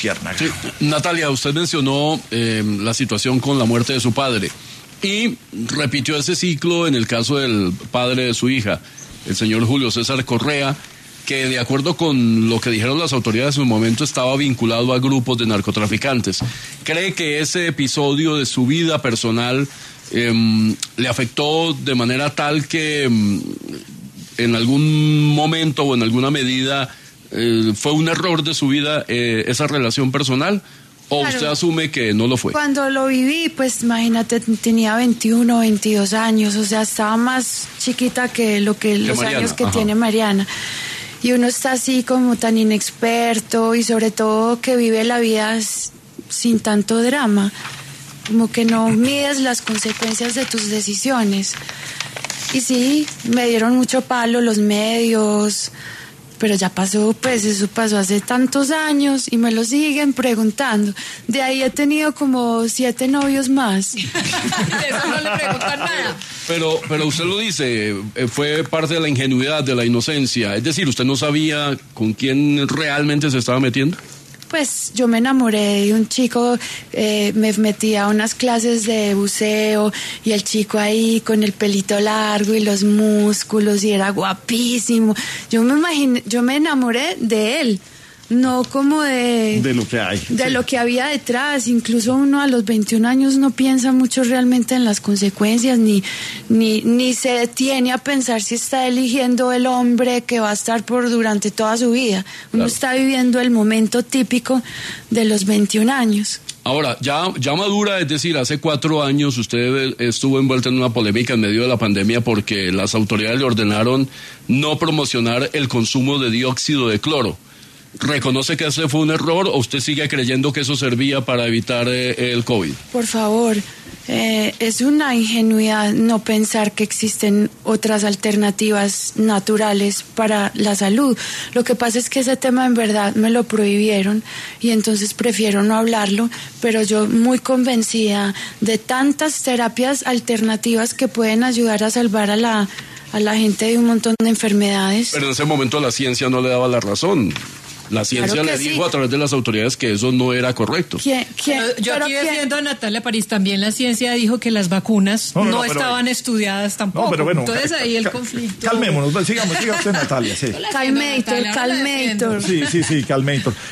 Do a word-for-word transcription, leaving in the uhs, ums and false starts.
luciérnaga. Sí. Natalia, usted mencionó eh, la situación con la muerte de su padre y repitió ese ciclo en el caso del padre de su hija, el señor Julio César Correa, que de acuerdo con lo que dijeron las autoridades en su momento estaba vinculado a grupos de narcotraficantes. ¿Cree que ese episodio de su vida personal eh, le afectó de manera tal que eh, en algún momento o en alguna medida eh, fue un error de su vida eh, esa relación personal? ¿O claro, usted asume que no lo fue? Cuando lo viví, pues imagínate, tenía veintiuno, veintidós años, o sea, estaba más chiquita que lo que, que los Mariana, años que ajá. tiene Mariana. Y uno está así como tan inexperto y sobre todo que vive la vida sin tanto drama, como que no mides las consecuencias de tus decisiones. Y sí, me dieron mucho palo los medios, pero ya pasó, pues eso pasó hace tantos años y me lo siguen preguntando. De ahí he tenido como siete novios más. De eso no le preguntan nada. Pero, pero usted lo dice, fue parte de la ingenuidad, de la inocencia. Es decir, ¿usted no sabía con quién realmente se estaba metiendo? Pues yo me enamoré de un chico, eh, me metí a unas clases de buceo y el chico ahí con el pelito largo y los músculos y era guapísimo. Yo me imaginé, yo me enamoré de él. No como de... De lo que hay. De sí. lo que había detrás. Incluso uno a los veintiún años no piensa mucho realmente en las consecuencias, ni, ni, ni se detiene a pensar si está eligiendo el hombre que va a estar por durante toda su vida. Uno claro. está viviendo el momento típico de los veintiún años. Ahora, ya, ya madura, es decir, hace cuatro años usted estuvo envuelta en una polémica en medio de la pandemia porque las autoridades le ordenaron no promocionar el consumo de dióxido de cloro. ¿Reconoce que ese fue un error o usted sigue creyendo que eso servía para evitar eh, el COVID? Por favor, eh, es una ingenuidad no pensar que existen otras alternativas naturales para la salud. Lo que pasa es que ese tema en verdad me lo prohibieron y entonces prefiero no hablarlo, pero yo muy convencida de tantas terapias alternativas que pueden ayudar a salvar a la, a la gente de un montón de enfermedades. Pero en ese momento la ciencia no le daba la razón. La ciencia claro le dijo sí. a través de las autoridades que eso no era correcto. ¿Quién, quién, pero yo pero aquí ¿quién? defiendo a Natalia París, también la ciencia dijo que las vacunas no, no, no, no estaban pero, estudiadas tampoco. No, pero bueno, entonces cal, ahí el cal, conflicto. Calmémonos, sigamos, siga usted Natalia. Sí. Calmator, Calmator. Sí, sí, sí, Calmator.